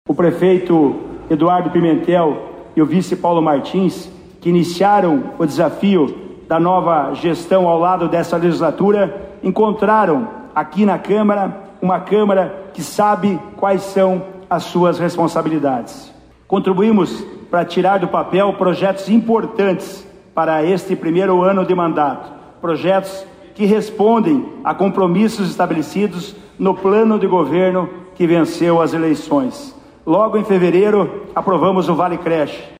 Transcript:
O prefeito Eduardo Pimentel e o vice Paulo Martins, que iniciaram o desafio da nova gestão ao lado dessa legislatura, encontraram aqui na Câmara uma Câmara que sabe quais são as suas responsabilidades. Contribuímos para tirar do papel projetos importantes para este primeiro ano de mandato, projetos que respondem a compromissos estabelecidos no plano de governo que venceu as eleições. Logo em fevereiro, aprovamos o Vale Creche.